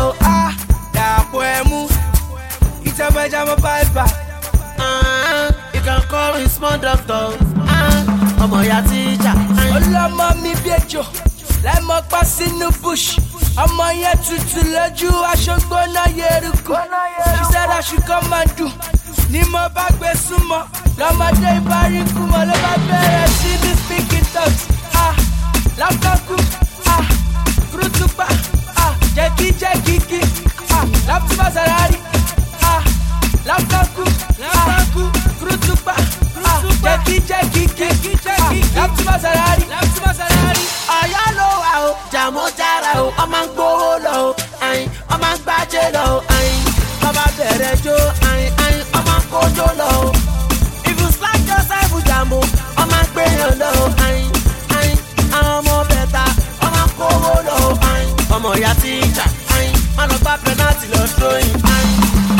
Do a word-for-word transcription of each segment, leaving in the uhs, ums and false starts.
low, ah, da poemu. It's a pajama piper. Uh, you can call me small doctor. Uh, ọmọ ya teacher. Ọlọ́mọ mi bí ejò, lẹ́mọ̀ pa sínú bush. Ọmọ yẹn tutù lójú aṣọ gbóná yẹrùkú. She said I should come and do. Ní mo bá gbé súnmọ́, lọ́mọdé ìbáríkú mọ́ ló bá bẹ̀rẹ̀ sí ní speaking talks. Ah, lápákú, ah, kúrútùpá, ah, jẹ́kíjẹ́kíkí, ah, lápútùpá sàrárì, ah, lápákú, lápákú, kúrútùpá, ah, jẹ́kíjẹ́kíkí, ah, lápútùpá sàrárì, lápútùpá sàrárì. Ọ̀yọ́ ló wà o, jàmó jára o, ọmọ ń gbówó lọ o, ayin, ọmọ ń gbájé lọ o, ayin, bàbá bẹ̀rẹ̀ jó, ayin, ayin, ọmọ ń kójó lọ o. If you slack yourself, jàmó, ọmọ ń gbéyàn lọ o, ayin, ayin, àwọn ọmọ bẹ̀ta, ọmọ ń kówó lọ o, ayin, ọmọ ìyá tíjà, ayin, má lọ gbá penalty lọ throwing, ayin.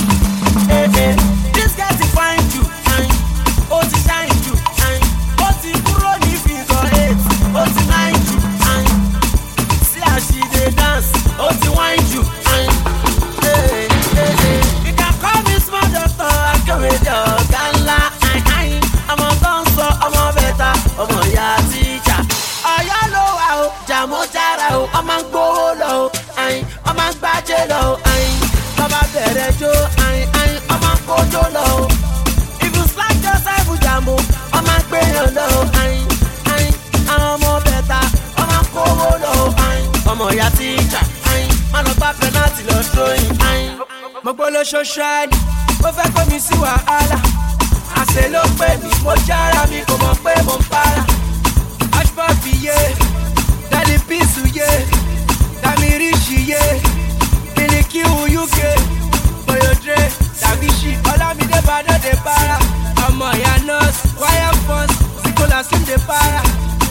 Eh, eh, this guy ti find you, ayin, ó ti shine you, ayin, ó ti kúrò ní figure eight, ó ti nine you, ayin, see as she dey dance, ó ti wine you, ayin. Eh, eh, eh, you can call me small doctor, akéwèjọ ọ̀gá ńlá, ayin, ayin, ọmọ tó ń sọ ọmọ bẹ̀ta, ọmọ ìyá tíjà. Ọ̀yọ́ ló wà o, jàmó jára o, ọmọ ń gbówó lọ o, ayin, ọmọ ń gbájé lọ o, ayin, bàbá bẹ̀rẹ̀ jó, ayin, ayin, ọmọ ń kójó lọ o. If you slack yourself, jàmó, ọmọ ń gbéyàn lọ o, ayin, ayin, àwọn ọmọ bẹ̀ta, ọmọ ń kówó lọ o, ayin, ọmọ ìyá tíjà, ayin, má lọ gbá penalty lọ throwing, ayin. Mo gbolo ṣoṣani, mo fẹ́ kó mi sí wàhálà. Àṣẹ ló pè mí, mo jára mi kò mọ̀ pé mo ń para. Ashpapi yé, Daddy Pisu yé, Dami Rishi yé, Miliki Uyuke, Boyodre, Davishi, Olamide Bado de para. Ọmọ ìyá nurse, Wire Force, Sikola Sim de para.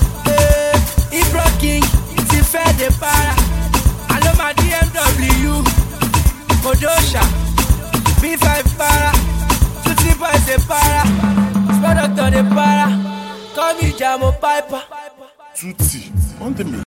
Eh, Ibro King, ti fẹ́ de para. Aloma D M W. Kodosha, B five para, Tutti Boys de para, Spot Doctor de para, call me Jamo Piper. Tutti on the mix.